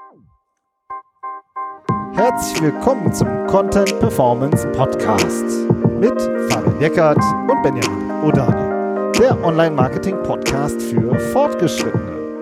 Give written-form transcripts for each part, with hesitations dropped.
Herzlich willkommen zum Content Performance Podcast mit Fabian Jeckert und Benjamin Odani, der Online-Marketing-Podcast für Fortgeschrittene.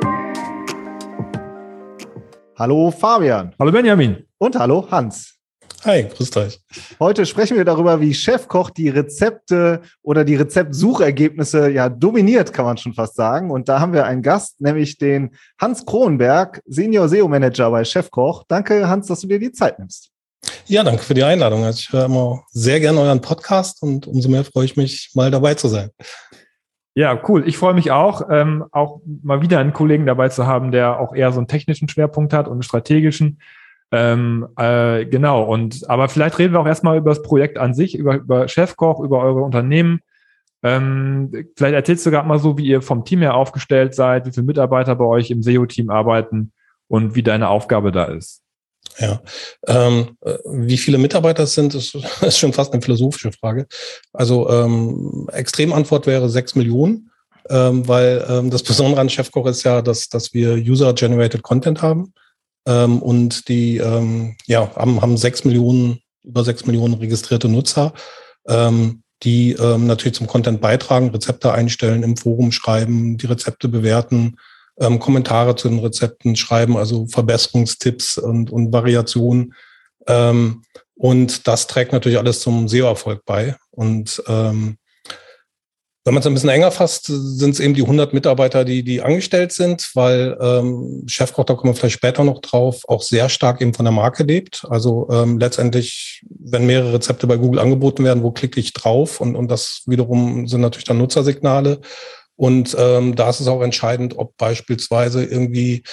Hallo Fabian. Hallo Benjamin. Und hallo Hans. Hi, grüßt euch. Heute sprechen wir darüber, wie Chefkoch die Rezepte oder die Rezeptsuchergebnisse dominiert, kann man schon fast sagen. Und da haben wir einen Gast, nämlich den Hans Kronenberg, Senior SEO-Manager bei Chefkoch. Danke, Hans, dass du dir die Zeit nimmst. Ja, danke für die Einladung. Also ich höre immer sehr gerne euren Podcast und umso mehr freue ich mich, mal dabei zu sein. Ja, cool. Ich freue mich auch mal wieder einen Kollegen dabei zu haben, der auch eher so einen technischen Schwerpunkt hat und einen strategischen. Genau, aber vielleicht reden wir auch erstmal über das Projekt an sich, über Chefkoch, über eure Unternehmen. Vielleicht erzählst du gerade mal so, wie ihr vom Team her aufgestellt seid, wie viele Mitarbeiter bei euch im SEO-Team arbeiten und wie deine Aufgabe da ist. Ja, wie viele Mitarbeiter es sind, ist schon fast eine philosophische Frage. Also Extremantwort wäre 6 Millionen, weil das Besondere an Chefkoch ist ja, dass wir User-Generated Content haben. Und die haben über 6 Millionen registrierte Nutzer, die natürlich zum Content beitragen, Rezepte einstellen, im Forum schreiben, die Rezepte bewerten, Kommentare zu den Rezepten schreiben, also Verbesserungstipps und Variationen. Und das trägt natürlich alles zum SEO-Erfolg bei. Und wenn man es ein bisschen enger fasst, sind es eben die 100 Mitarbeiter, die angestellt sind, weil Chefkoch, da kommen wir vielleicht später noch drauf, auch sehr stark eben von der Marke lebt. Also letztendlich, wenn mehrere Rezepte bei Google angeboten werden, wo klicke ich drauf? Und das wiederum sind natürlich dann Nutzersignale. Und da ist es auch entscheidend, ob beispielsweise irgendwie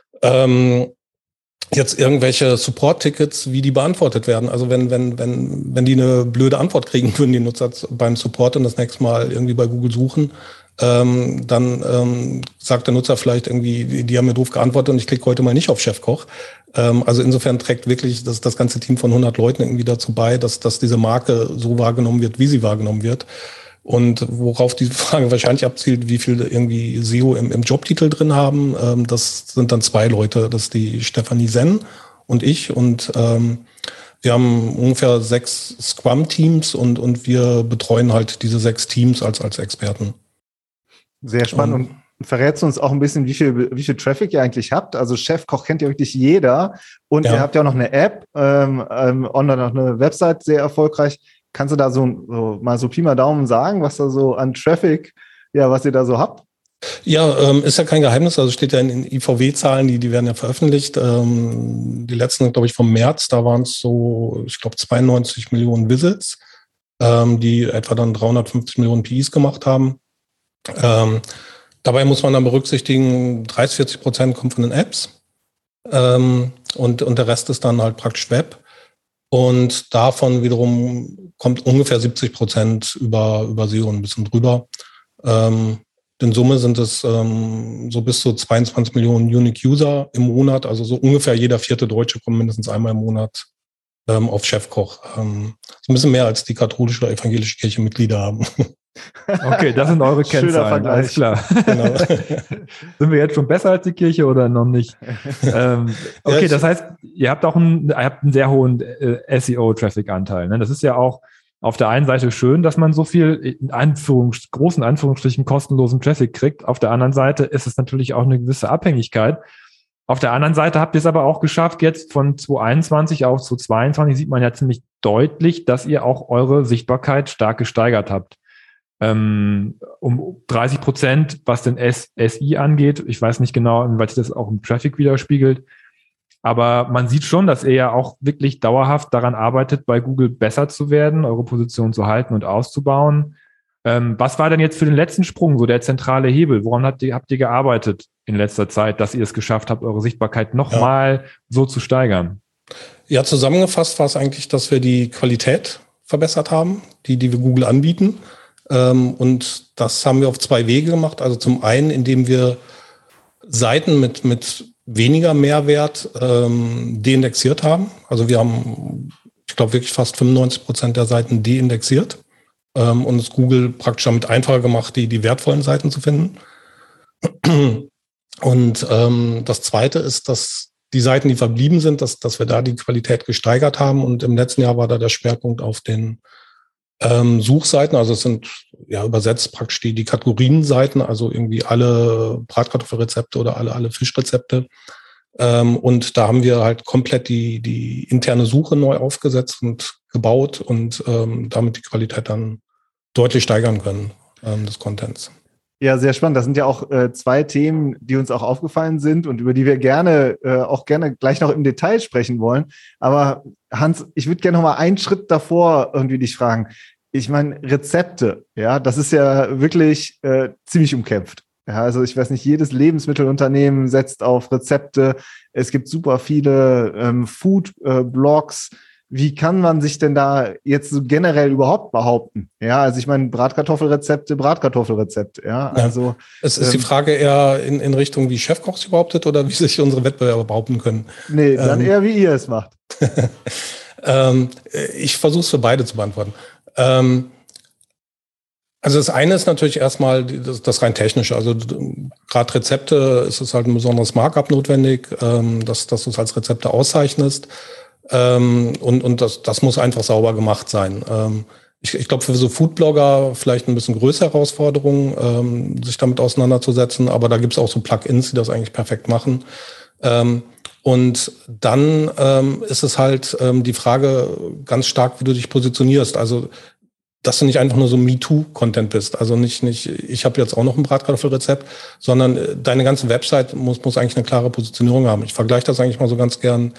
jetzt irgendwelche Support-Tickets, wie die beantwortet werden. Also wenn die eine blöde Antwort kriegen würden, die Nutzer beim Support und das nächste Mal irgendwie bei Google suchen, dann sagt der Nutzer vielleicht irgendwie, die haben mir doof geantwortet und ich klicke heute mal nicht auf Chefkoch. Also insofern trägt wirklich das ganze Team von 100 Leuten irgendwie dazu bei, dass diese Marke so wahrgenommen wird, wie sie wahrgenommen wird. Und worauf die Frage wahrscheinlich abzielt, wie viel irgendwie SEO im Jobtitel drin haben, das sind dann 2 Leute, das ist die Stefanie Senn und ich. Und wir haben ungefähr 6 Scrum-Teams und wir betreuen halt diese 6 Teams als Experten. Sehr spannend. Und verrätst du uns auch ein bisschen, wie viel Traffic ihr eigentlich habt? Also Chefkoch kennt ja wirklich jeder. Und ihr habt ja auch noch eine App, online noch eine Website, sehr erfolgreich. Kannst du da so mal so Pi mal Daumen sagen, was da so an Traffic, was ihr da so habt? Ja, ist ja kein Geheimnis, also steht ja in IVW-Zahlen, die werden ja veröffentlicht. Die letzten, glaube ich, vom März, da waren es so, ich glaube, 92 Millionen Visits, die etwa dann 350 Millionen PIs gemacht haben. Dabei muss man dann berücksichtigen, 30-40% kommt von den Apps und der Rest ist dann halt praktisch Web. Und davon wiederum kommt ungefähr 70% über SEO und ein bisschen drüber. In Summe sind es so bis zu 22 Millionen Unique User im Monat. Also so ungefähr jeder 4. Deutsche kommt mindestens einmal im Monat auf Chefkoch. So ein bisschen mehr als die katholische oder evangelische Kirche Mitglieder haben. Okay, das sind eure Kennzahlen, alles klar. Genau. Sind wir jetzt schon besser als die Kirche oder noch nicht? Okay, das heißt, ihr habt auch einen sehr hohen SEO-Traffic-Anteil. Ne? Das ist ja auch auf der einen Seite schön, dass man so viel in großen Anführungsstrichen kostenlosen Traffic kriegt. Auf der anderen Seite ist es natürlich auch eine gewisse Abhängigkeit. Auf der anderen Seite habt ihr es aber auch geschafft, jetzt von 2021 auf 2022 sieht man ja ziemlich deutlich, dass ihr auch eure Sichtbarkeit stark gesteigert habt. Um 30%, was den SI angeht. Ich weiß nicht genau, inwieweit sich das auch im Traffic widerspiegelt. Aber man sieht schon, dass ihr ja auch wirklich dauerhaft daran arbeitet, bei Google besser zu werden, eure Position zu halten und auszubauen. Was war denn jetzt für den letzten Sprung so der zentrale Hebel? Woran habt ihr gearbeitet in letzter Zeit, dass ihr es geschafft habt, eure Sichtbarkeit nochmal so zu steigern? Ja, zusammengefasst war es eigentlich, dass wir die Qualität verbessert haben, die wir Google anbieten. Und das haben wir auf 2 Wege gemacht. Also zum einen, indem wir Seiten mit weniger Mehrwert deindexiert haben. Also wir haben, ich glaube, wirklich fast 95% der Seiten deindexiert und es Google praktisch damit einfacher gemacht, die wertvollen Seiten zu finden. Und das Zweite ist, dass die Seiten, die verblieben sind, dass wir da die Qualität gesteigert haben. Und im letzten Jahr war da der Schwerpunkt auf den Suchseiten. Also es sind ja übersetzt praktisch die Kategorienseiten, also irgendwie alle Bratkartoffelrezepte oder alle Fischrezepte. Und da haben wir halt komplett die interne Suche neu aufgesetzt und gebaut und damit die Qualität dann deutlich steigern können, des Contents. Ja, sehr spannend. Das sind ja auch zwei Themen, die uns auch aufgefallen sind und über die wir gerne gleich noch im Detail sprechen wollen. Aber Hans, ich würde gerne noch mal einen Schritt davor irgendwie dich fragen. Ich meine, Rezepte, ja, das ist ja wirklich ziemlich umkämpft. Ja, also ich weiß nicht, jedes Lebensmittelunternehmen setzt auf Rezepte. Es gibt super viele Food-Blogs. Wie kann man sich denn da jetzt so generell überhaupt behaupten? Ja, also ich meine, Bratkartoffelrezepte. Ja, also. Es ist die Frage eher in Richtung, wie Chefkoch sich behauptet oder wie sich unsere Wettbewerber behaupten können? Nee, dann eher, wie ihr es macht. Ich versuche es für beide zu beantworten. Also das eine ist natürlich erstmal das rein technische. Also gerade Rezepte ist es halt ein besonderes Markup notwendig, dass du es als Rezepte auszeichnest. Und das muss einfach sauber gemacht sein. Ich glaube, für so Foodblogger vielleicht ein bisschen größere Herausforderung, sich damit auseinanderzusetzen. Aber da gibt es auch so Plugins, die das eigentlich perfekt machen. Und dann ist es halt die Frage ganz stark, wie du dich positionierst. Also dass du nicht einfach nur so MeToo-Content bist. Also nicht, ich habe jetzt auch noch ein Bratkartoffelrezept, sondern deine ganze Website muss eigentlich eine klare Positionierung haben. Ich vergleiche das eigentlich mal so ganz gern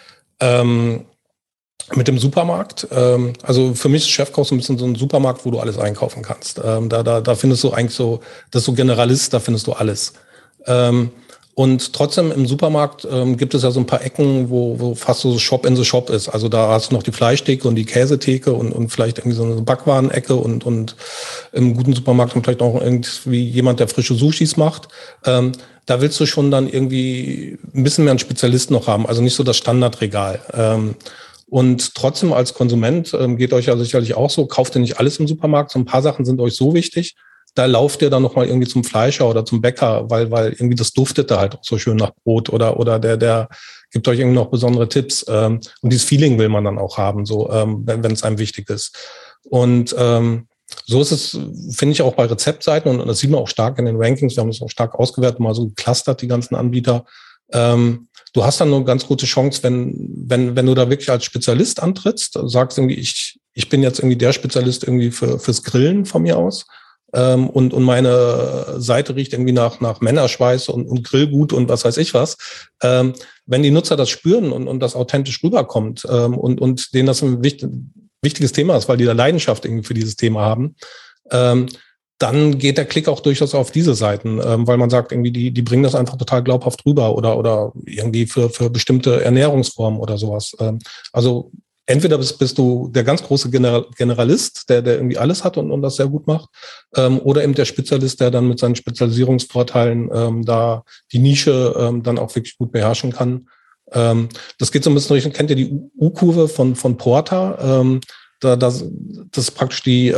mit dem Supermarkt. Also für mich ist Chefkoch so ein bisschen so ein Supermarkt, wo du alles einkaufen kannst. Da findest du eigentlich so, das ist so Generalist, da findest du alles. Und trotzdem im Supermarkt gibt es ja so ein paar Ecken, wo fast so Shop in the Shop ist. Also da hast du noch die Fleischtheke und die Käsetheke und vielleicht irgendwie so eine Backwarenecke und im guten Supermarkt vielleicht auch irgendwie jemand, der frische Sushis macht. Da willst du schon dann irgendwie ein bisschen mehr einen Spezialist noch haben. Also nicht so das Standardregal. Und trotzdem als Konsument geht euch ja sicherlich auch so, kauft ihr nicht alles im Supermarkt. So ein paar Sachen sind euch so wichtig. Da lauft ihr dann nochmal irgendwie zum Fleischer oder zum Bäcker, weil irgendwie das duftet da halt auch so schön nach Brot oder der gibt euch irgendwie noch besondere Tipps. Und dieses Feeling will man dann auch haben, so wenn es einem wichtig ist. Und so ist es, finde ich, auch bei Rezeptseiten und das sieht man auch stark in den Rankings. Wir haben das auch stark ausgewertet, mal so geclustert, die ganzen Anbieter. Du hast dann eine ganz gute Chance, wenn du da wirklich als Spezialist antrittst, sagst irgendwie, ich bin jetzt irgendwie der Spezialist irgendwie fürs Grillen von mir aus. Und meine Seite riecht irgendwie nach Männerschweiß und Grillgut und was weiß ich was. Wenn die Nutzer das spüren und das authentisch rüberkommt und denen das ein wichtiges Thema ist, weil die da Leidenschaft irgendwie für dieses Thema haben, dann geht der Klick auch durchaus auf diese Seiten, weil man sagt, irgendwie die bringen das einfach total glaubhaft rüber oder irgendwie für bestimmte Ernährungsformen oder sowas. Also entweder bist du der ganz große Generalist, der irgendwie alles hat und das sehr gut macht, oder eben der Spezialist, der dann mit seinen Spezialisierungsvorteilen da die Nische dann auch wirklich gut beherrschen kann. Das geht so ein bisschen durch, kennt ihr die U-Kurve von Porter? Das ist praktisch die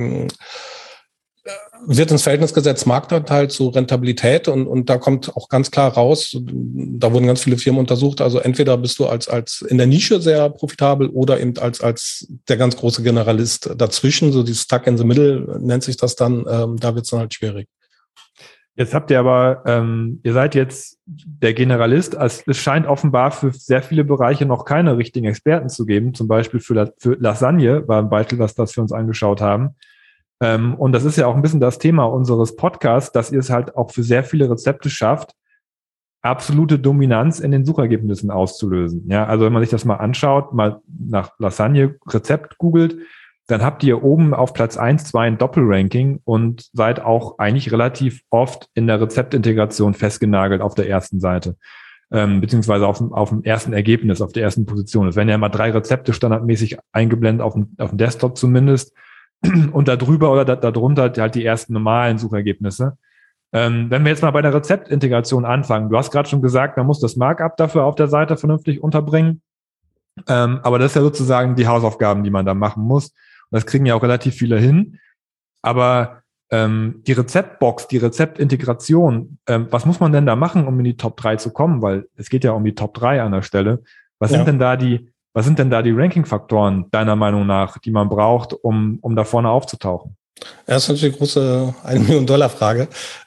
wird ins Verhältnis gesetzt Marktanteil zu Rentabilität und da kommt auch ganz klar raus, da wurden ganz viele Firmen untersucht, also entweder bist du als in der Nische sehr profitabel oder eben als der ganz große Generalist dazwischen, so die Stuck in the Middle nennt sich das dann, da wird es dann halt schwierig. Jetzt habt ihr aber, ihr seid jetzt der Generalist, es scheint offenbar für sehr viele Bereiche noch keine richtigen Experten zu geben, zum Beispiel für Lasagne war ein Beispiel, was das für uns angeschaut haben. Und das ist ja auch ein bisschen das Thema unseres Podcasts, dass ihr es halt auch für sehr viele Rezepte schafft, absolute Dominanz in den Suchergebnissen auszulösen. Ja, also wenn man sich das mal anschaut, mal nach Lasagne Rezept googelt, dann habt ihr oben auf Platz 1, 2 ein Doppelranking und seid auch eigentlich relativ oft in der Rezeptintegration festgenagelt auf der ersten Seite, beziehungsweise auf dem ersten Ergebnis, auf der ersten Position. Es werden ja immer 3 Rezepte standardmäßig eingeblendet, auf dem Desktop zumindest. Und da drüber oder darunter halt die ersten normalen Suchergebnisse. Wenn wir jetzt mal bei der Rezeptintegration anfangen, du hast gerade schon gesagt, man muss das Markup dafür auf der Seite vernünftig unterbringen. Aber das ist ja sozusagen die Hausaufgaben, die man da machen muss. Und das kriegen ja auch relativ viele hin. Aber Die Rezeptbox, die Rezeptintegration, was muss man denn da machen, um in die Top 3 zu kommen? Weil es geht ja um die Top 3 an der Stelle. Was sind denn da die Ranking-Faktoren deiner Meinung nach, die man braucht, um da vorne aufzutauchen? Das ist natürlich eine große $1-Million-Frage.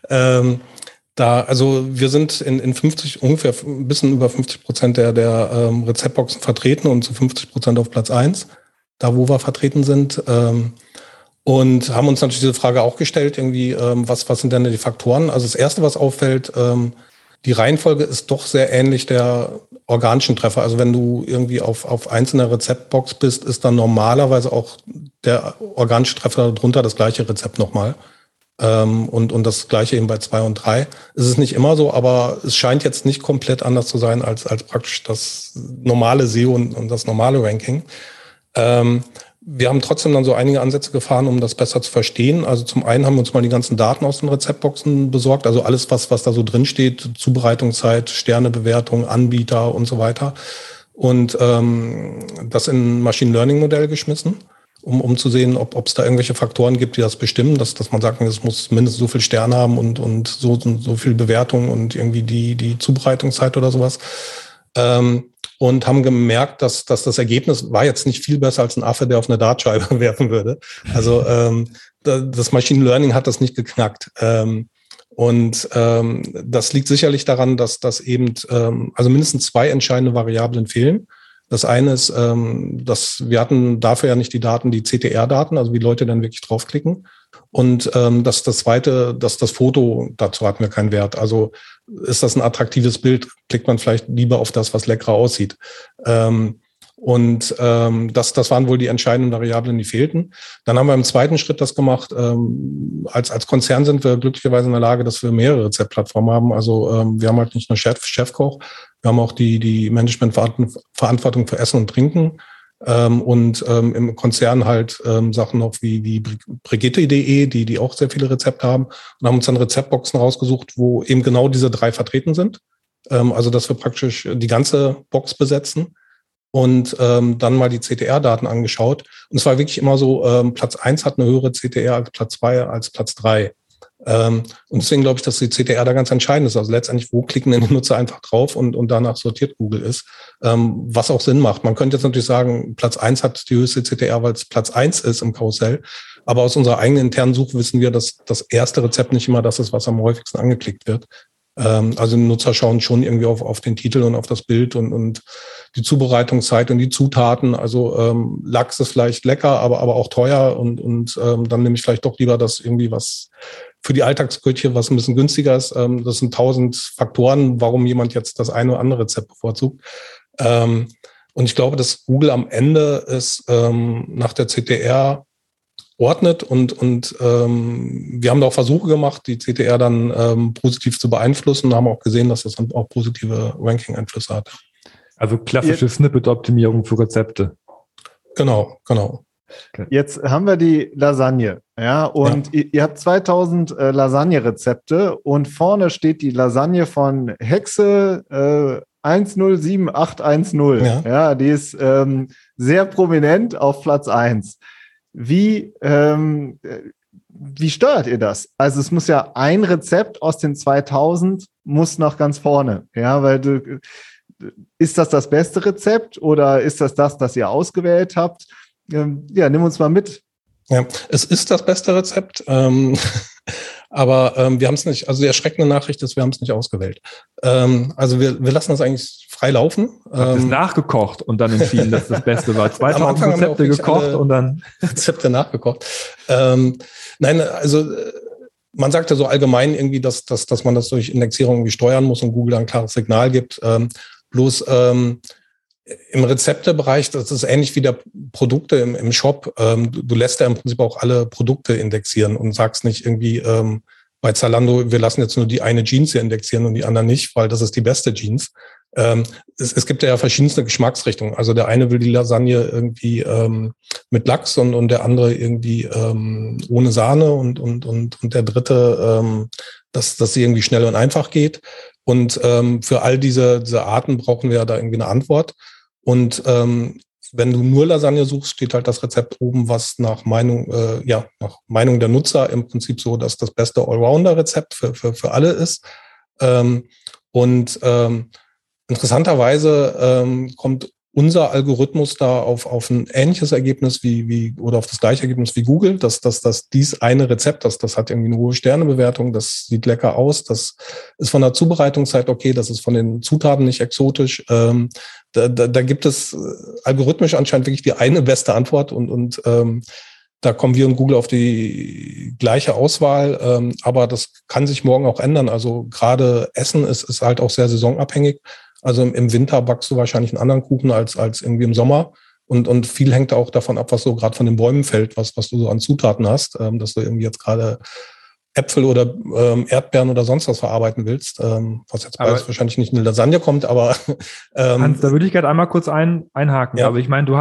Also wir sind in ungefähr ein bisschen über 50% der Rezeptboxen vertreten und zu 50% auf Platz 1, da wo wir vertreten sind. Und haben uns natürlich diese Frage auch gestellt, irgendwie, was sind denn die Faktoren? Also das Erste, was auffällt, die Reihenfolge ist doch sehr ähnlich der organischen Treffer. Also wenn du irgendwie auf einzelner Rezeptbox bist, ist dann normalerweise auch der organische Treffer darunter das gleiche Rezept nochmal. Und das gleiche eben bei 2 und 3. Es ist nicht immer so, aber es scheint jetzt nicht komplett anders zu sein als praktisch das normale SEO und das normale Ranking. Wir haben trotzdem dann so einige Ansätze gefahren, um das besser zu verstehen. Also zum einen haben wir uns mal die ganzen Daten aus den Rezeptboxen besorgt, also alles, was da so drin steht, Zubereitungszeit, Sternebewertung, Anbieter und so weiter. Und das in ein Machine Learning Modell geschmissen, um zu sehen, ob es da irgendwelche Faktoren gibt, die das bestimmen, dass man sagt, es muss mindestens so viel Sterne haben und so viel Bewertung und irgendwie die Zubereitungszeit oder sowas. Und haben gemerkt, dass das Ergebnis war jetzt nicht viel besser als ein Affe, der auf eine Dartscheibe werfen würde. Also das Machine Learning hat das nicht geknackt. Das liegt sicherlich daran, dass eben also mindestens 2 entscheidende Variablen fehlen. Das eine ist, dass wir hatten dafür ja nicht die CTR-Daten, also wie Leute dann wirklich draufklicken. Und das Zweite, dass das Foto, dazu hatten wir keinen Wert. Also ist das ein attraktives Bild, klickt man vielleicht lieber auf das, was leckerer aussieht. Das waren wohl die entscheidenden Variablen, die fehlten. Dann haben wir im zweiten Schritt das gemacht. Als Konzern sind wir glücklicherweise in der Lage, dass wir mehrere Rezeptplattformen haben. Also wir haben halt nicht nur Chefkoch, wir haben auch die Managementverantwortung für Essen und Trinken. Im Konzern halt Sachen noch wie Brigitte.de, die auch sehr viele Rezepte haben, und haben uns dann Rezeptboxen rausgesucht, wo eben genau diese 3 vertreten sind. Also dass wir praktisch die ganze Box besetzen und dann mal die CTR-Daten angeschaut. Und es war wirklich immer so, Platz 1 hat eine höhere CTR als Platz 2 als Platz 3. Und deswegen glaube ich, dass die CTR da ganz entscheidend ist. Also letztendlich, wo klicken denn die Nutzer einfach drauf und danach sortiert Google ist, was auch Sinn macht. Man könnte jetzt natürlich sagen, Platz 1 hat die höchste CTR, weil es Platz 1 ist im Karussell. Aber aus unserer eigenen internen Suche wissen wir, dass das erste Rezept nicht immer das ist, was am häufigsten angeklickt wird. Also die Nutzer schauen schon irgendwie auf den Titel und auf das Bild und die Zubereitungszeit und die Zutaten. Also Lachs ist vielleicht lecker, aber auch teuer und dann nehme ich vielleicht doch lieber das irgendwie was für die Alltagsküche, was ein bisschen günstiger ist. Das sind 1000 Faktoren, warum jemand jetzt das eine oder andere Rezept bevorzugt. Und ich glaube, dass Google am Ende es nach der CTR ordnet und wir haben da auch Versuche gemacht, die CTR dann positiv zu beeinflussen und haben auch gesehen, dass das dann auch positive Ranking-Einflüsse hat. Also klassische Snippet-Optimierung für Rezepte. Genau. Okay. Jetzt haben wir die Lasagne, ja, und ihr habt 2000 Lasagne-Rezepte und vorne steht die Lasagne von Hexe 107810. Ja, die ist sehr prominent auf Platz 1. Wie steuert ihr das? Also es muss ja ein Rezept aus den 2000 muss nach ganz vorne, ja, weil ist das beste Rezept oder ist das ihr ausgewählt habt? Ja, nimm uns mal mit. Ja, es ist das beste Rezept, aber wir haben es nicht, also die erschreckende Nachricht ist, wir haben es nicht ausgewählt. Also wir lassen das eigentlich frei laufen. Habt es nachgekocht und dann entschieden, dass das Beste war. 2000 Rezepte gekocht und dann Rezepte nachgekocht. Nein, also man sagt ja so allgemein irgendwie, dass man das durch Indexierung irgendwie steuern muss und Google ein klares Signal gibt. Bloß im Rezeptebereich, das ist ähnlich wie der Produkte im Shop. Du lässt ja im Prinzip auch alle Produkte indexieren und sagst nicht irgendwie bei Zalando, wir lassen jetzt nur die eine Jeans hier indexieren und die anderen nicht, weil das ist die beste Jeans. Es gibt ja verschiedenste Geschmacksrichtungen. Also der eine will die Lasagne irgendwie mit Lachs und der andere irgendwie ohne Sahne und der dritte, dass sie irgendwie schnell und einfach geht. Und für all diese Arten brauchen wir da irgendwie eine Antwort. Und wenn du nur Lasagne suchst, steht halt das Rezept oben, was nach Meinung der Nutzer im Prinzip so, dass das beste Allrounder-Rezept für alle ist. Interessanterweise kommt unser Algorithmus da auf ein ähnliches Ergebnis oder auf das gleiche Ergebnis wie Google, dass dies eine Rezept, das hat irgendwie eine hohe Sternebewertung, das sieht lecker aus, das ist von der Zubereitungszeit okay, das ist von den Zutaten nicht exotisch. Da gibt es algorithmisch anscheinend wirklich die eine beste Antwort und da kommen wir und Google auf die gleiche Auswahl, aber das kann sich morgen auch ändern. Also gerade Essen ist halt auch sehr saisonabhängig. Also im Winter backst du wahrscheinlich einen anderen Kuchen als irgendwie im Sommer. Und viel hängt auch davon ab, was so gerade von den Bäumen fällt, was du so an Zutaten hast, dass du irgendwie jetzt gerade Äpfel oder Erdbeeren oder sonst was verarbeiten willst, was jetzt beides wahrscheinlich nicht in eine Lasagne kommt, aber Hans, da würde ich gerade einmal kurz einhaken. Ja. Also ich meine, du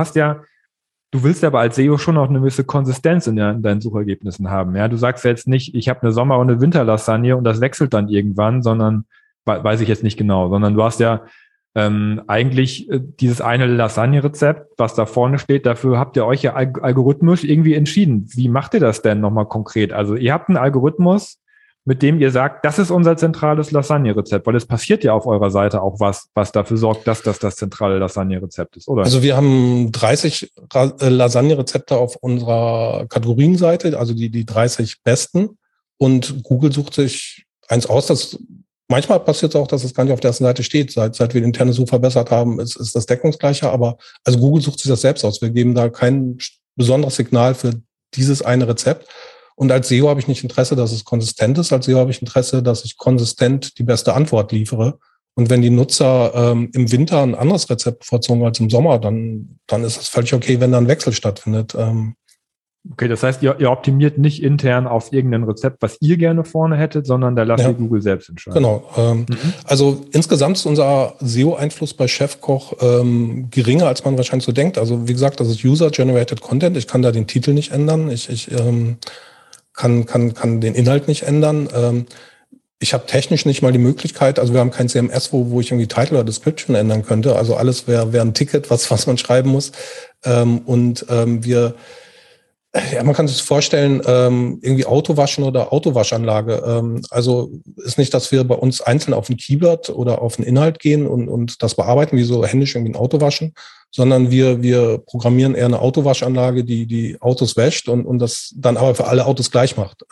willst aber als SEO schon auch eine gewisse Konsistenz in deinen Suchergebnissen haben. Ja, du sagst jetzt nicht, ich habe eine Sommer- und eine Winterlasagne und das wechselt dann irgendwann, sondern weiß ich jetzt nicht genau, sondern du hast ja eigentlich dieses eine Lasagne-Rezept, was da vorne steht, dafür habt ihr euch ja algorithmisch irgendwie entschieden. Wie macht ihr das denn nochmal konkret? Also ihr habt einen Algorithmus, mit dem ihr sagt, das ist unser zentrales Lasagne-Rezept, weil es passiert ja auf eurer Seite auch was dafür sorgt, dass das zentrale Lasagne-Rezept ist, oder? Also wir haben 30 Lasagne-Rezepte auf unserer Kategorienseite, also die 30 besten, und Google sucht sich eins aus, das manchmal passiert es auch, dass es gar nicht auf der ersten Seite steht. Seit wir die interne Suche verbessert haben, ist das deckungsgleiche. Aber also Google sucht sich das selbst aus. Wir geben da kein besonderes Signal für dieses eine Rezept. Und als SEO habe ich nicht Interesse, dass es konsistent ist. Als SEO habe ich Interesse, dass ich konsistent die beste Antwort liefere. Und wenn die Nutzer im Winter ein anderes Rezept bevorzugen als im Sommer, dann ist es völlig okay, wenn da ein Wechsel stattfindet. Okay, das heißt, ihr optimiert nicht intern auf irgendein Rezept, was ihr gerne vorne hättet, sondern da lasst ihr Google selbst entscheiden. Genau. Also insgesamt ist unser SEO-Einfluss bei Chefkoch geringer, als man wahrscheinlich so denkt. Also wie gesagt, das ist User-Generated Content. Ich kann da den Titel nicht ändern. Ich kann den Inhalt nicht ändern. Ich habe technisch nicht mal die Möglichkeit, also wir haben kein CMS, wo ich irgendwie Title oder Description ändern könnte. Also alles wäre ein Ticket, was man schreiben muss. Man kann sich vorstellen, irgendwie Autowaschen oder Autowaschanlage. Also ist nicht, dass wir bei uns einzeln auf ein Keyword oder auf einen Inhalt gehen und das bearbeiten, wie so händisch irgendwie ein Autowaschen, sondern wir programmieren eher eine Autowaschanlage, die Autos wäscht und das dann aber für alle Autos gleich macht.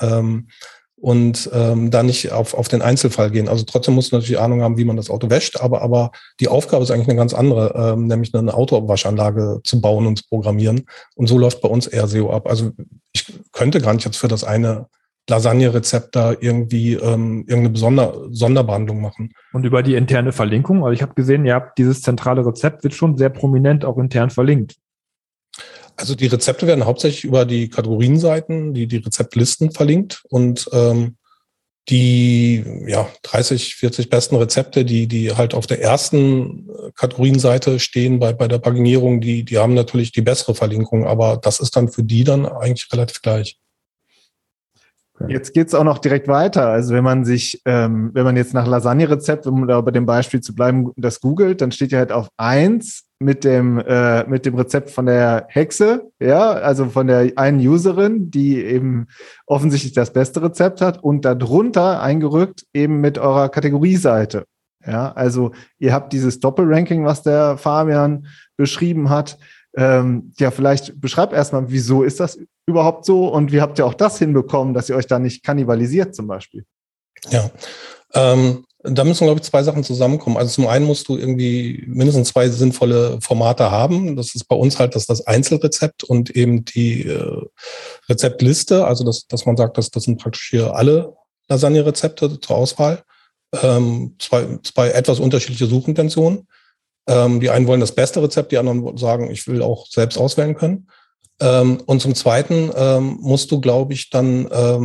Da nicht auf den Einzelfall gehen. Also trotzdem muss man natürlich Ahnung haben, wie man das Auto wäscht, aber die Aufgabe ist eigentlich eine ganz andere, nämlich eine Autowaschanlage zu bauen und zu programmieren. Und so läuft bei uns eher SEO ab. Also ich könnte gar nicht jetzt für das eine Lasagne-Rezept da irgendwie irgendeine Sonderbehandlung machen. Und über die interne Verlinkung, also ich habe gesehen, ihr habt dieses zentrale Rezept, wird schon sehr prominent auch intern verlinkt. Also die Rezepte werden hauptsächlich über die Kategorienseiten, die Rezeptlisten verlinkt und die 30, 40 besten Rezepte, die halt auf der ersten Kategorienseite stehen bei der Paginierung, die haben natürlich die bessere Verlinkung, aber das ist dann für die dann eigentlich relativ gleich. Jetzt geht's auch noch direkt weiter. Also wenn man jetzt nach Lasagne-Rezept, um da bei dem Beispiel zu bleiben, das googelt, dann steht ja halt auf 1 mit dem Rezept von der Hexe, ja, also von der einen Userin, die eben offensichtlich das beste Rezept hat, und darunter eingerückt eben mit eurer Kategorieseite. Ja, also ihr habt dieses Doppelranking, was der Fabian beschrieben hat. Vielleicht beschreibt erstmal, wieso ist das überhaupt so und wie habt ihr auch das hinbekommen, dass ihr euch da nicht kannibalisiert zum Beispiel? Ja, da müssen, glaube ich, 2 Sachen zusammenkommen. Also zum einen musst du irgendwie mindestens 2 sinnvolle Formate haben. Das ist bei uns halt das Einzelrezept und eben die Rezeptliste. Also dass man sagt, das sind praktisch hier alle Lasagne-Rezepte zur Auswahl. 2 etwas unterschiedliche Suchintentionen. Die einen wollen das beste Rezept, die anderen sagen, ich will auch selbst auswählen können. Und zum Zweiten musst du, glaube ich, dann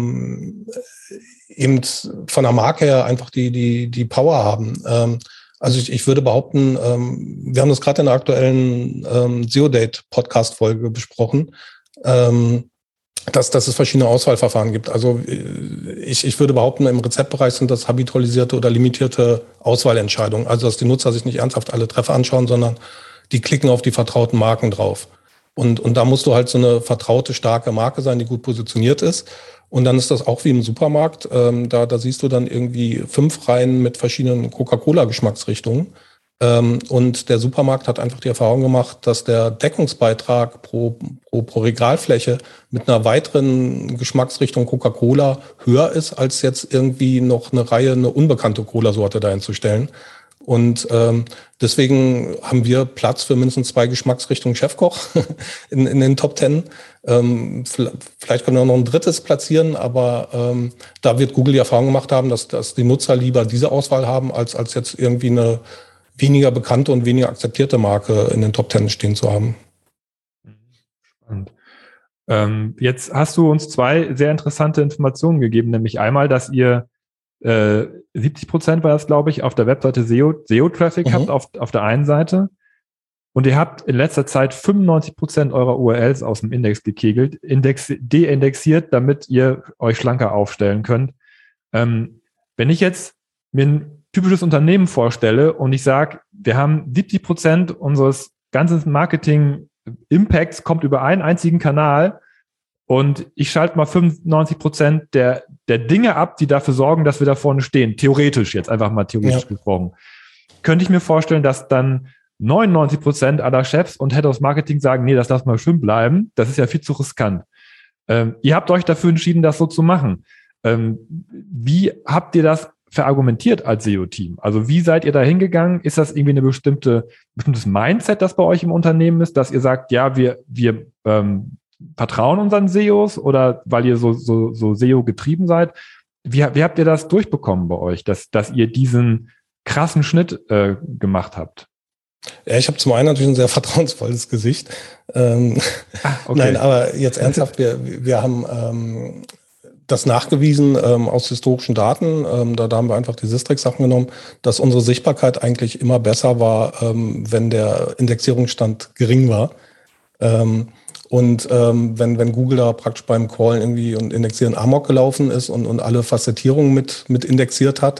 eben von der Marke her einfach die Power haben. Also ich würde behaupten, wir haben das gerade in der aktuellen SEO-Date-Podcast-Folge besprochen, dass es verschiedene Auswahlverfahren gibt. Also ich würde behaupten, im Rezeptbereich sind das habitualisierte oder limitierte Auswahlentscheidungen. Also dass die Nutzer sich nicht ernsthaft alle Treffer anschauen, sondern die klicken auf die vertrauten Marken drauf. Und da musst du halt so eine vertraute, starke Marke sein, die gut positioniert ist. Und dann ist das auch wie im Supermarkt. Da siehst du dann irgendwie 5 Reihen mit verschiedenen Coca-Cola-Geschmacksrichtungen. Und der Supermarkt hat einfach die Erfahrung gemacht, dass der Deckungsbeitrag pro Regalfläche mit einer weiteren Geschmacksrichtung Coca-Cola höher ist, als jetzt irgendwie noch eine unbekannte Cola-Sorte dahin zu stellen. Und deswegen haben wir Platz für mindestens 2 Geschmacksrichtungen Chefkoch in den Top 10. Vielleicht können wir noch ein drittes platzieren, aber da wird Google die Erfahrung gemacht haben, dass die Nutzer lieber diese Auswahl haben, als jetzt irgendwie eine weniger bekannte und weniger akzeptierte Marke in den Top 10 stehen zu haben. Spannend. Jetzt hast du uns 2 sehr interessante Informationen gegeben, nämlich einmal, dass ihr 70% war das, glaube ich, auf der Webseite SEO-Traffic habt auf der einen Seite. Und ihr habt in letzter Zeit 95% eurer URLs aus dem Index gekegelt, deindexiert, damit ihr euch schlanker aufstellen könnt. Wenn ich jetzt mir ein typisches Unternehmen vorstelle und ich sage, wir haben 70% unseres ganzen Marketing-Impacts kommt über einen einzigen Kanal, und ich schalte mal 95% der Dinge ab, die dafür sorgen, dass wir da vorne stehen. Theoretisch, jetzt einfach mal theoretisch gesprochen. Könnte ich mir vorstellen, dass dann 99% aller Chefs und Head of Marketing sagen, nee, das darf mal schön bleiben. Das ist ja viel zu riskant. Ihr habt euch dafür entschieden, das so zu machen. Wie habt ihr das verargumentiert als SEO-Team? Also wie seid ihr da hingegangen? Ist das irgendwie ein bestimmtes Mindset, das bei euch im Unternehmen ist, dass ihr sagt, ja, wir vertrauen unseren SEOs, oder weil ihr so SEO getrieben seid? Wie habt ihr das durchbekommen bei euch, dass ihr diesen krassen Schnitt gemacht habt? Ja, ich habe zum einen natürlich ein sehr vertrauensvolles Gesicht. Okay. Nein, aber jetzt ernsthaft, wir haben das nachgewiesen aus historischen Daten. Da haben wir einfach die Sistrix-Sachen genommen, dass unsere Sichtbarkeit eigentlich immer besser war, wenn der Indexierungsstand gering war. Und wenn Google da praktisch beim Crawlen irgendwie und Indexieren Amok gelaufen ist und alle Facettierungen mit indexiert hat,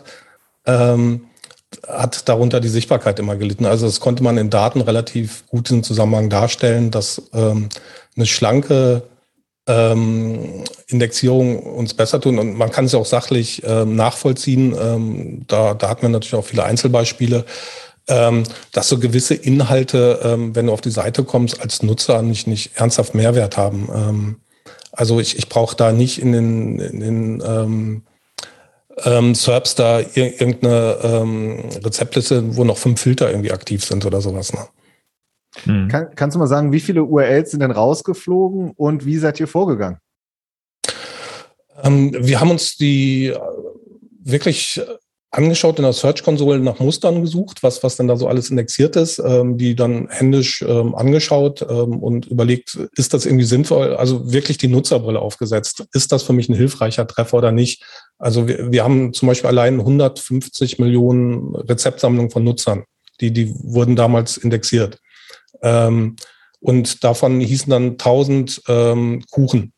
hat darunter die Sichtbarkeit immer gelitten. Also das konnte man in Daten relativ gut im Zusammenhang darstellen, dass eine schlanke Indexierung uns besser tun. Und man kann es auch sachlich nachvollziehen. Da hat man natürlich auch viele Einzelbeispiele, dass so gewisse Inhalte, wenn du auf die Seite kommst, als Nutzer nicht ernsthaft Mehrwert haben. Also ich brauche da nicht in den SERPs da irgendeine Rezeptliste, wo noch 5 Filter irgendwie aktiv sind oder sowas. Ne? Kannst du mal sagen, wie viele URLs sind denn rausgeflogen und wie seid ihr vorgegangen? Wir haben uns die wirklich angeschaut in der Search-Konsole, nach Mustern gesucht, was denn da so alles indexiert ist, die dann händisch angeschaut und überlegt, ist das irgendwie sinnvoll, also wirklich die Nutzerbrille aufgesetzt. Ist das für mich ein hilfreicher Treffer oder nicht? Also wir haben zum Beispiel allein 150 Millionen Rezeptsammlungen von Nutzern, die wurden damals indexiert. Und davon hießen dann 1000 Kuchen.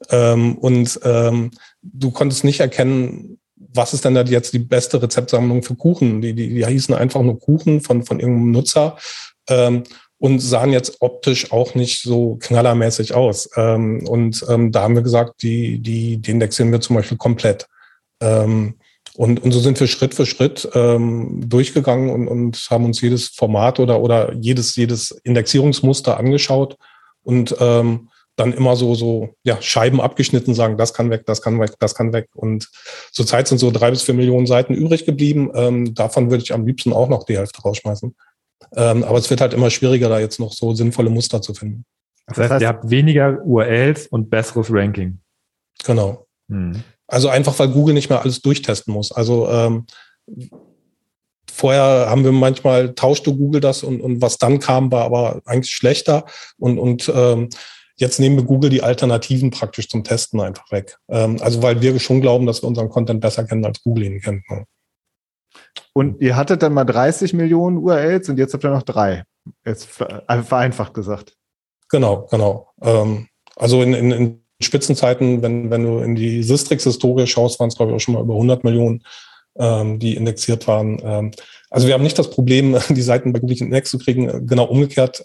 Du konntest nicht erkennen, was ist denn da jetzt die beste Rezeptsammlung für Kuchen? Die hießen einfach nur Kuchen von irgendeinem Nutzer und sahen jetzt optisch auch nicht so knallermäßig aus. Da haben wir gesagt, die indexieren wir zum Beispiel komplett. Und so sind wir Schritt für Schritt durchgegangen und haben uns jedes Format oder jedes Indexierungsmuster angeschaut und dann immer so Scheiben abgeschnitten, sagen, das kann weg, das kann weg, das kann weg. Und zurzeit sind so 3 bis 4 Millionen Seiten übrig geblieben. Davon würde ich am liebsten auch noch die Hälfte rausschmeißen. Aber es wird halt immer schwieriger, da jetzt noch so sinnvolle Muster zu finden. Das heißt, ihr habt weniger URLs und besseres Ranking. Genau. Also einfach, weil Google nicht mehr alles durchtesten muss. Also vorher haben wir manchmal, tauschte Google das und was dann kam, war aber eigentlich schlechter. Und jetzt nehmen wir Google die Alternativen praktisch zum Testen einfach weg. Also weil wir schon glauben, dass wir unseren Content besser kennen, als Google ihn kennt. Ne? Und ihr hattet dann mal 30 Millionen URLs und jetzt habt ihr noch 3. Jetzt vereinfacht gesagt. Genau. Also in Spitzenzeiten, wenn du in die Sistrix-Historie schaust, waren es, glaube ich, auch schon mal über 100 Millionen, die indexiert waren. Also wir haben nicht das Problem, die Seiten bei Google Index zu kriegen, genau umgekehrt.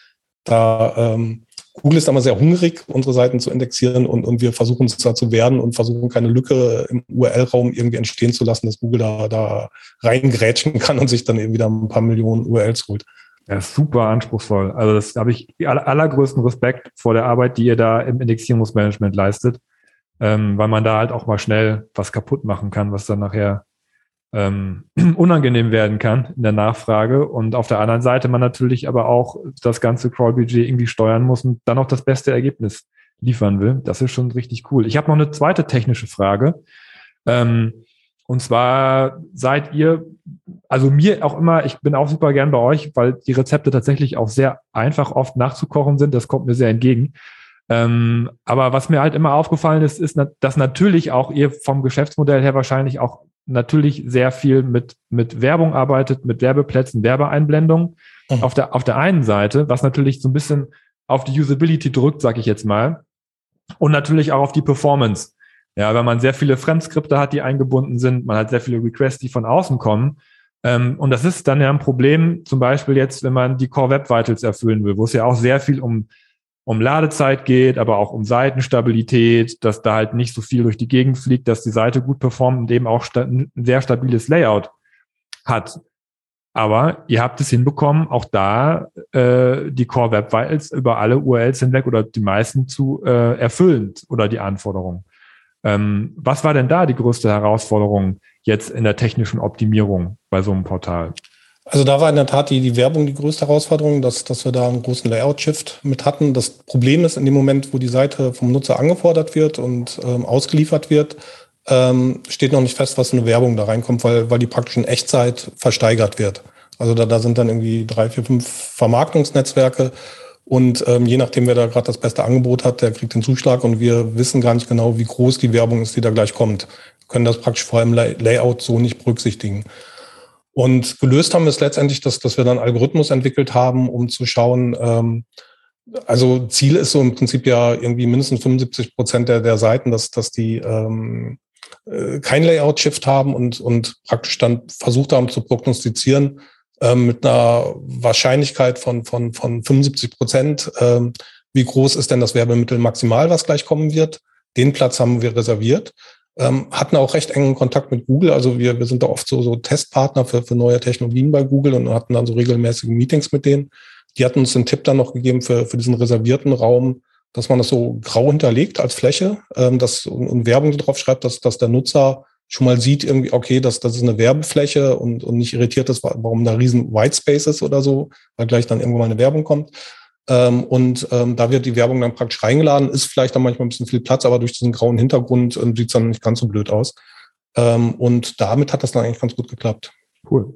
Google ist immer sehr hungrig, unsere Seiten zu indexieren und wir versuchen es da zu werden und versuchen keine Lücke im URL-Raum irgendwie entstehen zu lassen, dass Google da reingrätschen kann und sich dann eben wieder ein paar Millionen URLs holt. Ja, super anspruchsvoll. Also das habe ich allergrößten Respekt vor der Arbeit, die ihr da im Indexierungsmanagement leistet, weil man da halt auch mal schnell was kaputt machen kann, was dann nachher unangenehm werden kann in der Nachfrage. Und auf der anderen Seite man natürlich aber auch das ganze Crawl-Budget irgendwie steuern muss und dann auch das beste Ergebnis liefern will. Das ist schon richtig cool. Ich habe noch eine zweite technische Frage. Und zwar seid ihr, also mir auch immer, ich bin auch super gern bei euch, weil die Rezepte tatsächlich auch sehr einfach oft nachzukochen sind. Das kommt mir sehr entgegen. Aber was mir halt immer aufgefallen ist, dass natürlich auch ihr vom Geschäftsmodell her wahrscheinlich auch natürlich sehr viel mit Werbung arbeitet, mit Werbeplätzen, Werbeeinblendungen. Mhm. Auf der einen Seite, was natürlich so ein bisschen auf die Usability drückt, sag ich jetzt mal, und natürlich auch auf die Performance. Ja, wenn man sehr viele Fremdskripte hat, die eingebunden sind, man hat sehr viele Requests, die von außen kommen. Und das ist dann ja ein Problem, zum Beispiel jetzt, wenn man die Core Web Vitals erfüllen will, wo es ja auch sehr viel um Ladezeit geht, aber auch um Seitenstabilität, dass da halt nicht so viel durch die Gegend fliegt, dass die Seite gut performt und eben auch ein sehr stabiles Layout hat. Aber ihr habt es hinbekommen, auch da die Core Web Vitals über alle URLs hinweg oder die meisten zu erfüllen oder die Anforderungen. Was war denn da die größte Herausforderung jetzt in der technischen Optimierung bei so einem Portal? Also da war in der Tat die Werbung die größte Herausforderung, dass wir da einen großen Layout-Shift mit hatten. Das Problem ist, in dem Moment, wo die Seite vom Nutzer angefordert wird und ausgeliefert wird, steht noch nicht fest, was für eine Werbung da reinkommt, weil die praktisch in Echtzeit versteigert wird. Also da sind dann irgendwie 3, 4, 5 Vermarktungsnetzwerke und je nachdem, wer da gerade das beste Angebot hat, der kriegt den Zuschlag und wir wissen gar nicht genau, wie groß die Werbung ist, die da gleich kommt. Wir können das praktisch vor allem Layout so nicht berücksichtigen. Und gelöst haben wir es letztendlich, dass wir dann einen Algorithmus entwickelt haben, um zu schauen, also Ziel ist so im Prinzip ja irgendwie mindestens 75% der Seiten, dass die kein Layout-Shift haben und praktisch dann versucht haben zu prognostizieren mit einer Wahrscheinlichkeit von 75%, wie groß ist denn das Werbemittel maximal, was gleich kommen wird. Den Platz haben wir reserviert. Hatten auch recht engen Kontakt mit Google. Also wir sind da oft so Testpartner für neue Technologien bei Google und hatten dann so regelmäßige Meetings mit denen. Die hatten uns den Tipp dann noch gegeben für diesen reservierten Raum, dass man das so grau hinterlegt als Fläche, und Werbung drauf schreibt, dass der Nutzer schon mal sieht irgendwie, okay, das ist eine Werbefläche und nicht irritiert ist, warum da riesen Whitespace ist oder so, weil gleich dann irgendwann mal eine Werbung kommt. Da wird die Werbung dann praktisch reingeladen, ist vielleicht dann manchmal ein bisschen viel Platz, aber durch diesen grauen Hintergrund sieht es dann nicht ganz so blöd aus. Und damit hat das dann eigentlich ganz gut geklappt. Cool.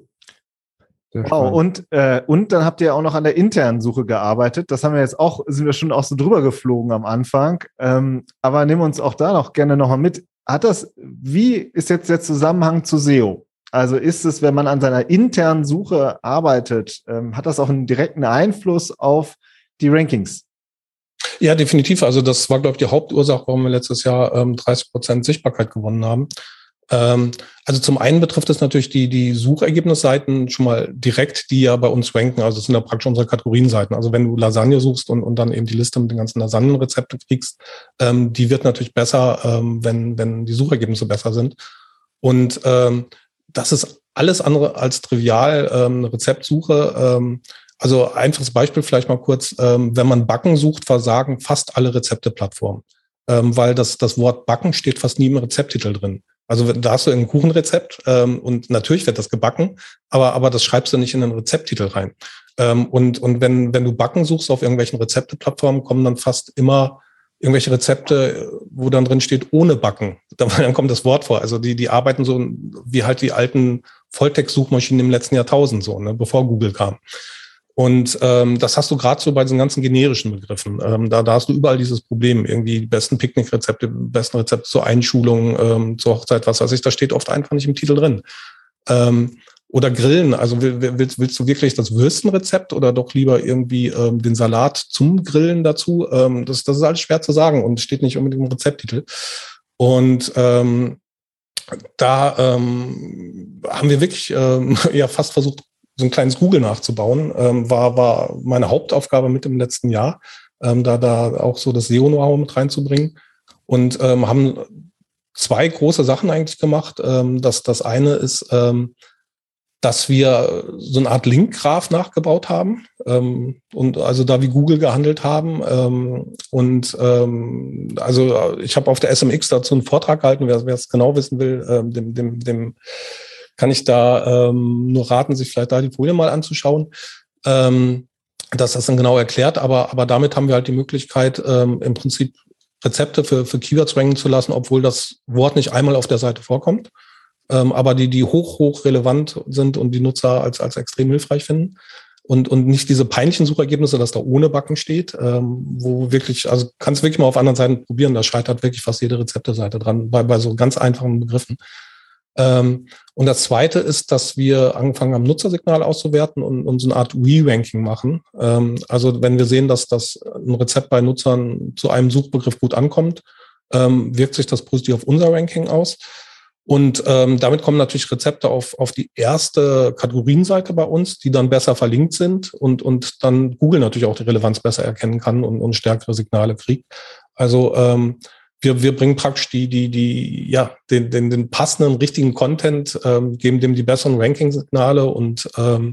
Wow, und dann habt ihr auch noch an der internen Suche gearbeitet. Das haben wir jetzt auch, sind wir schon auch so drüber geflogen am Anfang. Aber nimm uns auch da noch gerne nochmal mit. Wie ist jetzt der Zusammenhang zu SEO? Also ist es, wenn man an seiner internen Suche arbeitet, hat das auch einen direkten Einfluss auf die Rankings? Ja, definitiv. Also das war, glaube ich, die Hauptursache, warum wir letztes Jahr 30% Sichtbarkeit gewonnen haben. Also zum einen betrifft es natürlich die Suchergebnisseiten schon mal direkt, die ja bei uns ranken. Also das sind ja praktisch unsere Kategorienseiten. Also wenn du Lasagne suchst und dann eben die Liste mit den ganzen Lasagnenrezepten kriegst, die wird natürlich besser, wenn die Suchergebnisse besser sind. Und das ist alles andere als trivial, eine Rezeptsuche. Also einfaches Beispiel vielleicht mal kurz. Wenn man Backen sucht, versagen fast alle Rezepteplattformen, weil das Wort Backen steht fast nie im Rezepttitel drin. Also da hast du ein Kuchenrezept und natürlich wird das gebacken, aber das schreibst du nicht in den Rezepttitel rein. Und wenn du Backen suchst auf irgendwelchen Rezepteplattformen, kommen dann fast immer irgendwelche Rezepte, wo dann drin steht, ohne Backen. Dann kommt das Wort vor. Also die arbeiten so wie halt die alten Volltext-Suchmaschinen im letzten Jahrtausend so, ne, bevor Google kam. Und das hast du gerade so bei diesen ganzen generischen Begriffen. Da hast du überall dieses Problem, irgendwie die besten Picknickrezepte, besten Rezepte zur Einschulung, zur Hochzeit, was weiß ich, da steht oft einfach nicht im Titel drin. Oder Grillen, also willst du wirklich das Würstenrezept oder doch lieber irgendwie den Salat zum Grillen dazu? Das ist alles schwer zu sagen und steht nicht unbedingt im Rezepttitel. Und da haben wir wirklich fast versucht, so ein kleines Google nachzubauen. War meine Hauptaufgabe mit im letzten Jahr, da auch so das SEO-Know-how mit reinzubringen. Und haben zwei große Sachen eigentlich gemacht. Das eine ist, dass wir so eine Art Link-Graph nachgebaut haben und also da wie Google gehandelt haben. Also ich habe auf der SMX dazu einen Vortrag gehalten, wer es genau wissen will, dem kann ich da nur raten, sich vielleicht da die Folie mal anzuschauen, dass das dann genau erklärt. Aber damit haben wir halt die Möglichkeit, im Prinzip Rezepte für Keywords ranken zu lassen, obwohl das Wort nicht einmal auf der Seite vorkommt. Aber die hoch relevant sind und die Nutzer als extrem hilfreich finden. Und nicht diese peinlichen Suchergebnisse, dass da ohne Backen steht, wo wirklich, also kannst wirklich mal auf anderen Seiten probieren, da scheitert wirklich fast jede Rezepteseite dran, bei so ganz einfachen Begriffen. Und das Zweite ist, dass wir angefangen haben, Nutzersignale auszuwerten und so eine Art Re-Ranking machen. Also wenn wir sehen, dass das ein Rezept bei Nutzern zu einem Suchbegriff gut ankommt, wirkt sich das positiv auf unser Ranking aus. Und damit kommen natürlich Rezepte auf die erste Kategorienseite bei uns, die dann besser verlinkt sind und dann Google natürlich auch die Relevanz besser erkennen kann und stärkere Signale kriegt. Also wir bringen praktisch den passenden, richtigen Content, geben dem die besseren Ranking-Signale und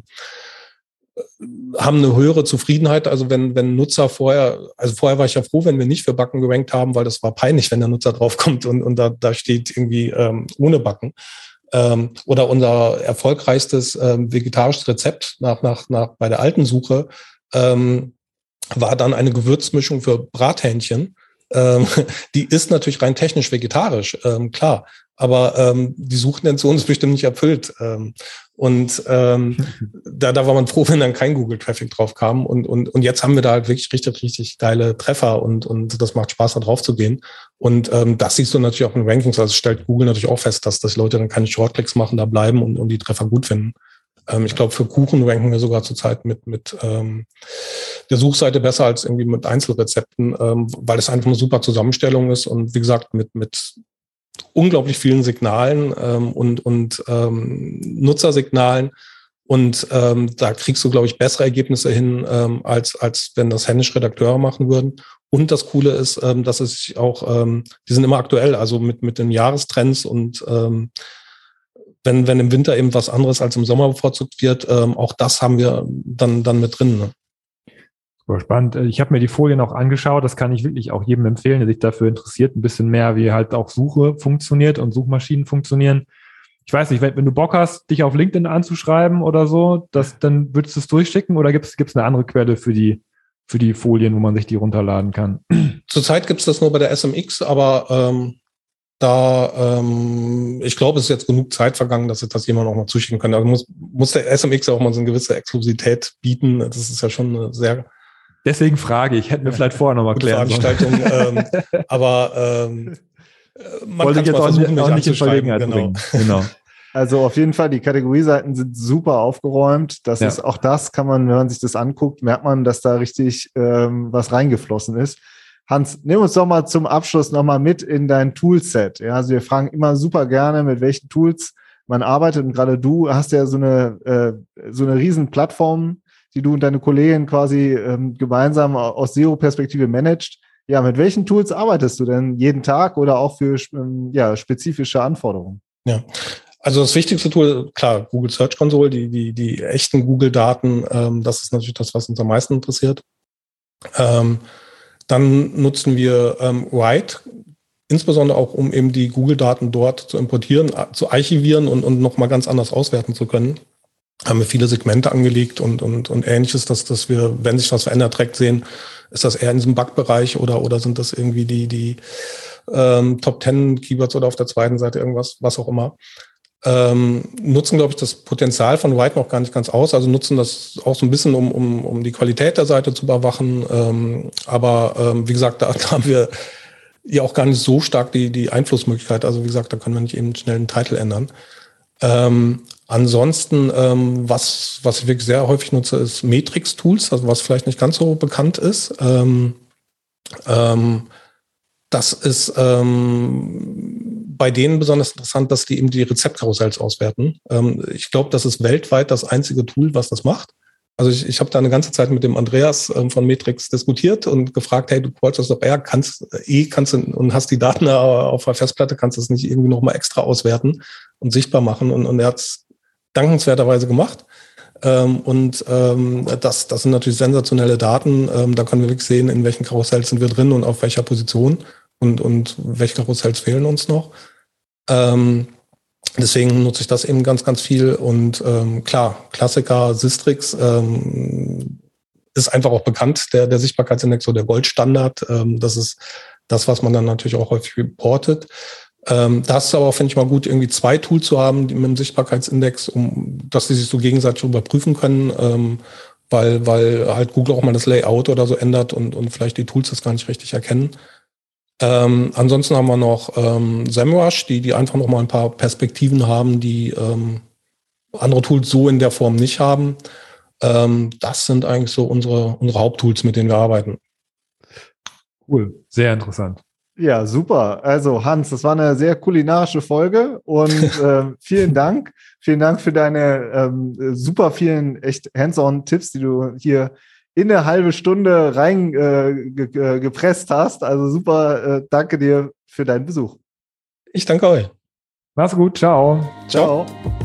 haben eine höhere Zufriedenheit. Also wenn Nutzer vorher war ich ja froh, wenn wir nicht für Backen gerankt haben, weil das war peinlich, wenn der Nutzer draufkommt und da steht irgendwie ohne Backen. Oder unser erfolgreichstes vegetarisches Rezept nach bei der alten Suche war dann eine Gewürzmischung für Brathähnchen. Die ist natürlich rein technisch vegetarisch, klar, aber die Suchintention ist bestimmt nicht erfüllt. Da war man froh, wenn dann kein Google-Traffic drauf kam. Und jetzt haben wir da halt wirklich richtig geile Treffer und das macht Spaß, da drauf zu gehen. Und das siehst du natürlich auch in Rankings. Also stellt Google natürlich auch fest, dass die Leute dann keine Shortclicks machen, da bleiben und die Treffer gut finden. Ich glaube, für Kuchen ranken wir sogar zurzeit mit der Suchseite besser als irgendwie mit Einzelrezepten, weil es einfach eine super Zusammenstellung ist und wie gesagt mit unglaublich vielen Signalen und Nutzersignalen und da kriegst du, glaube ich, bessere Ergebnisse hin, als wenn das händisch Redakteure machen würden. Und das Coole ist, dass es sich auch, die sind immer aktuell, also mit den Jahrestrends und wenn im Winter eben was anderes als im Sommer bevorzugt wird, auch das haben wir dann mit drin. Ne? Super spannend. Ich habe mir die Folien auch angeschaut. Das kann ich wirklich auch jedem empfehlen, der sich dafür interessiert, ein bisschen mehr, wie halt auch Suche funktioniert und Suchmaschinen funktionieren. Ich weiß nicht, wenn du Bock hast, dich auf LinkedIn anzuschreiben oder so, dann würdest du es durchschicken oder gibt's eine andere Quelle für die Folien, wo man sich die runterladen kann? Zurzeit gibt's das nur bei der SMX, aber ich glaube, es ist jetzt genug Zeit vergangen, dass das jemand auch mal zuschicken kann. Also muss der SMX auch mal so eine gewisse Exklusivität bieten. Das ist ja schon eine sehr... Deswegen frage ich, hätten wir vielleicht vorher noch mal klären Veranstaltung, aber man kann es mal versuchen, mich anzuschreiben. Genau. Also auf jeden Fall, die Kategorieseiten sind super aufgeräumt. Das ist auch das, kann man, wenn man sich das anguckt, merkt man, dass da richtig was reingeflossen ist. Hans, nimm uns doch mal zum Abschluss nochmal mit in dein Toolset. Ja, also wir fragen immer super gerne, mit welchen Tools man arbeitet. Und gerade du hast ja so eine riesen Plattform, die du und deine Kollegen quasi gemeinsam aus SEO-Perspektive managt. Ja, mit welchen Tools arbeitest du denn jeden Tag oder auch für spezifische Anforderungen? Ja, also das wichtigste Tool, klar, Google Search Console, die echten Google-Daten, das ist natürlich das, was uns am meisten interessiert. Dann nutzen wir Write, insbesondere auch, um eben die Google-Daten dort zu importieren, zu archivieren und nochmal ganz anders auswerten zu können. Haben wir viele Segmente angelegt und Ähnliches, dass wir, wenn sich was verändert, direkt sehen, ist das eher in diesem Bug-Bereich oder sind das irgendwie die Top 10 Keywords oder auf der zweiten Seite irgendwas, was auch immer. Nutzen, glaube ich, das Potenzial von Write noch gar nicht ganz aus, also nutzen das auch so ein bisschen, um die Qualität der Seite zu überwachen. Aber wie gesagt, da haben wir ja auch gar nicht so stark die Einflussmöglichkeit. Also wie gesagt, da können wir nicht eben schnell einen Titel ändern. Ansonsten, was ich wirklich sehr häufig nutze, ist Matrix-Tools, also was vielleicht nicht ganz so bekannt ist. Das ist bei denen besonders interessant, dass die eben die Rezeptkarussells auswerten. Ich glaube, das ist weltweit das einzige Tool, was das macht. Also ich habe da eine ganze Zeit mit dem Andreas von Metrix diskutiert und gefragt, hey, du wolltest das doch kannst du und hast die Daten auf der Festplatte, kannst du das nicht irgendwie nochmal extra auswerten und sichtbar machen. Und er hat es dankenswerterweise gemacht. Das sind natürlich sensationelle Daten. Da können wir wirklich sehen, in welchen Karussells sind wir drin und auf welcher Position und welche Karussells fehlen uns noch. Deswegen nutze ich das eben ganz, ganz viel. Und klar, Klassiker, Sistrix ist einfach auch bekannt, der Sichtbarkeitsindex, so der Goldstandard. Das ist das, was man dann natürlich auch häufig reportet. Das ist aber, finde ich mal gut, irgendwie 2 Tools zu haben, die mit dem Sichtbarkeitsindex, dass die sich so gegenseitig überprüfen können, weil halt Google auch mal das Layout oder so ändert und vielleicht die Tools das gar nicht richtig erkennen. Ansonsten haben wir noch SEMrush, die einfach noch mal ein paar Perspektiven haben, die andere Tools so in der Form nicht haben. Das sind eigentlich so unsere Haupttools, mit denen wir arbeiten. Cool, sehr interessant. Ja, super. Also Hans, das war eine sehr kulinarische Folge und vielen Dank. Vielen Dank für deine super vielen echt hands-on-Tipps, die du hier in eine halbe Stunde rein gepresst hast. Also super, danke dir für deinen Besuch. Ich danke euch. Mach's gut, ciao. Ciao.